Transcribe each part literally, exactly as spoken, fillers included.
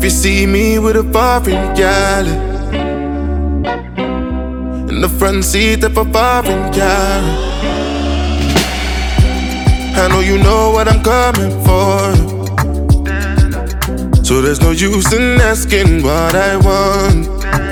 you see me with a foreign gal in the front seat of a foreign car, I know you know what I'm coming for, so there's no use in asking what I want.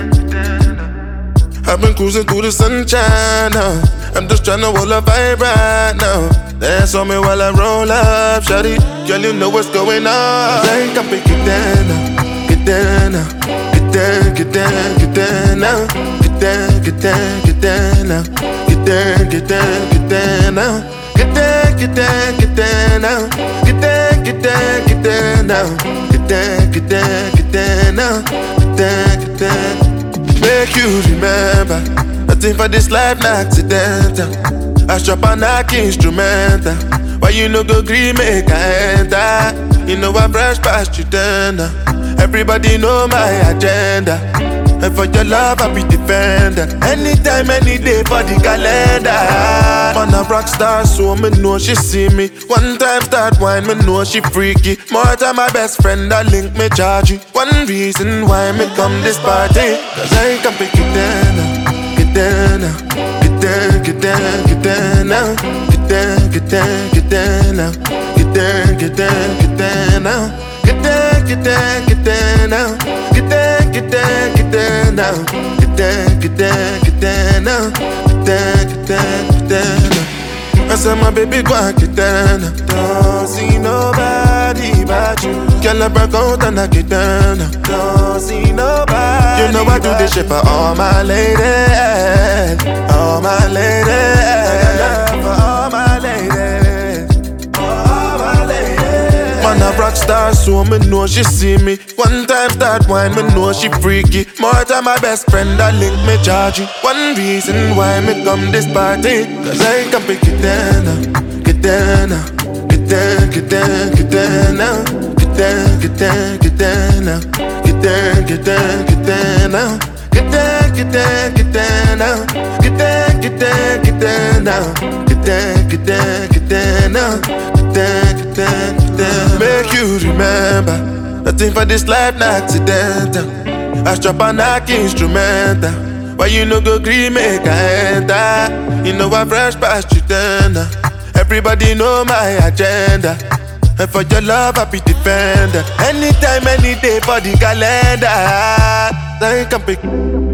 I've been cruising through the sunshine now. I'm just tryna hold a vibe right now. Dance on me while I roll up, shawty. Girl, you know what's going on. I can pick it down now. Get down now. Get down, get down, get down now. Get down, get down, get down now. Get down, get down, get down now. Get down, get down, get down now. Get down, get down, get down now. Get down, get down, get down now. Get down, get down. Make you remember, nothing for this life not accidental. I strap a knock instrumental. Why you no go green make I enter? You know I brush past you then. Everybody know my agenda, and for your love I be defender. Anytime, any day for the calendar. Man a rock star, so me know she see me. One time start wine, me know she freaky. More time my best friend I link me charge you. One reason why me come this party, cause I can pick it down now. Get down now. Get down, get down, get down now. Get down, get down, get down now. Get down, get down, get down now. Get down, get down, get down now. Get down, get down, get down now. Get down, get down, get down now. Get down, get down, get down now. I said my baby go and get down now. Don't see nobody but you. Girl I break out and I get down now. Don't see nobody. You know I do this shit for all my ladies, all my ladies. I got love for all my ladies, all my ladies. Man a rock star, so me know she see me. One time start wine, me know she freaky. More time my best friend I link me charge you. One reason why me come this party, cause I can pick it down now. Get down now. Get down, get down, get down now. Get down, get down, get down now. Get down, get down, get down now. Get down, get down, get down now. Get down, get down, get down now. Get down, get down, get down now. Get down, get down, get down. Make you remember, nothing for this life not accidental. I strap a knock instrumental. Why you no go green make I enter? You know I fresh past you then. Everybody know my agenda, and for your love I be defender. Anytime, any day for the calendar. I can pick